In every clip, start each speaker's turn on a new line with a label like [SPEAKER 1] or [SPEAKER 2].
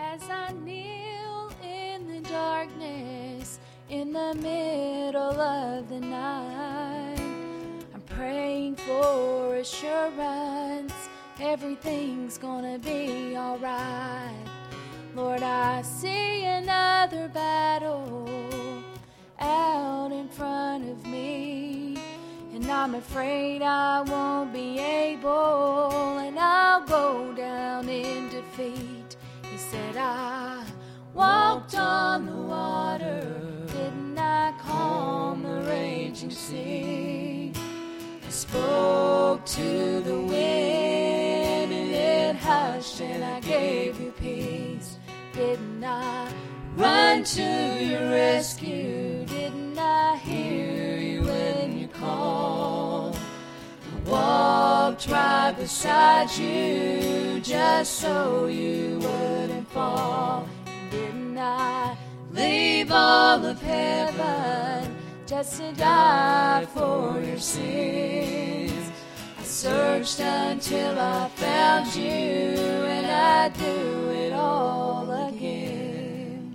[SPEAKER 1] As I kneel in the darkness, in the middle of the night, I'm praying for assurance, everything's gonna be alright. Lord, I see another battle out in front of me, and I'm afraid I won't be able, and I'll go down in defeat. He said, I walked on the water, didn't I calm the raging sea? I spoke to the wind and it hushed, and I gave you peace. Didn't I run to your rescue? Didn't I hear you when you called? I walked right beside you just so you wouldn't fall. Didn't I leave all of heaven just to die for your sins? I searched until I found you, and I'd do it all again.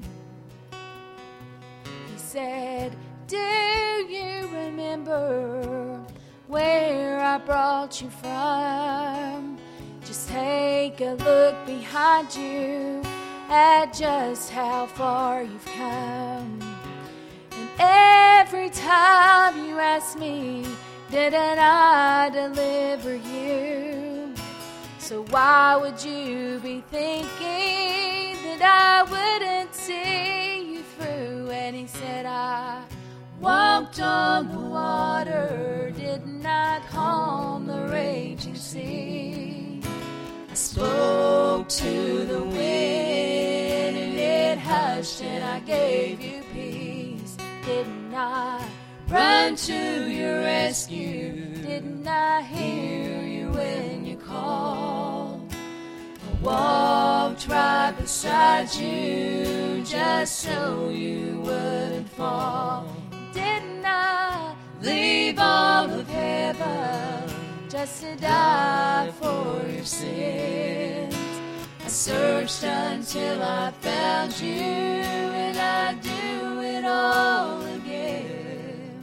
[SPEAKER 1] He said, do you remember where I brought you from? Just take a look behind you at just how far you've come. And every time you ask me, didn't I deliver you? So why would you be thinking that I wouldn't see you through? And he said, I walked on the water, didn't I calm the raging sea? I spoke to the wind and it hushed, and I gave you peace. Didn't I run to your rescue? Didn't I hear you when you called? I walked right beside you just so you wouldn't fall. Didn't I leave all of heaven just to die for your sins? I searched until I found you, and I'd do it all again.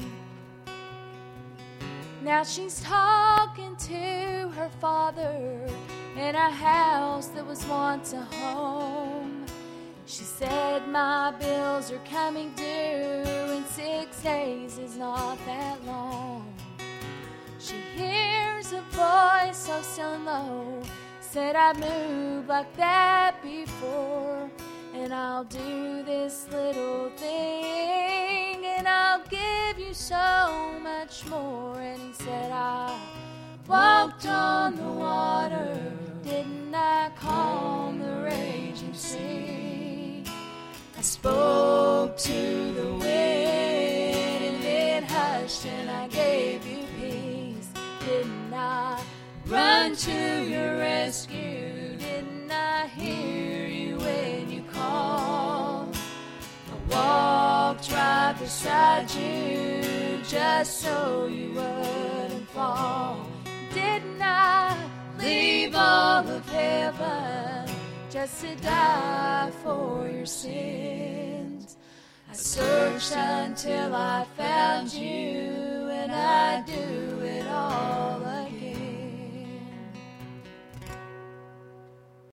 [SPEAKER 1] Now she's talking to her father in a house that was once a home. She said, my bills are coming due, and 6 days is not that long. She hears a voice so still and low, said, I've moved like that before, and I'll do this little thing, and I'll give you so much more. And he said, I walked on the water, didn't I calm the raging sea? I spoke to the wind and it hushed, and I gave you peace. Didn't I run to your rescue? Didn't I hear you when you called? I walked right beside you just so you wouldn't fall. Didn't I leave all of heaven just to die for your sins? I searched until I found you, and I do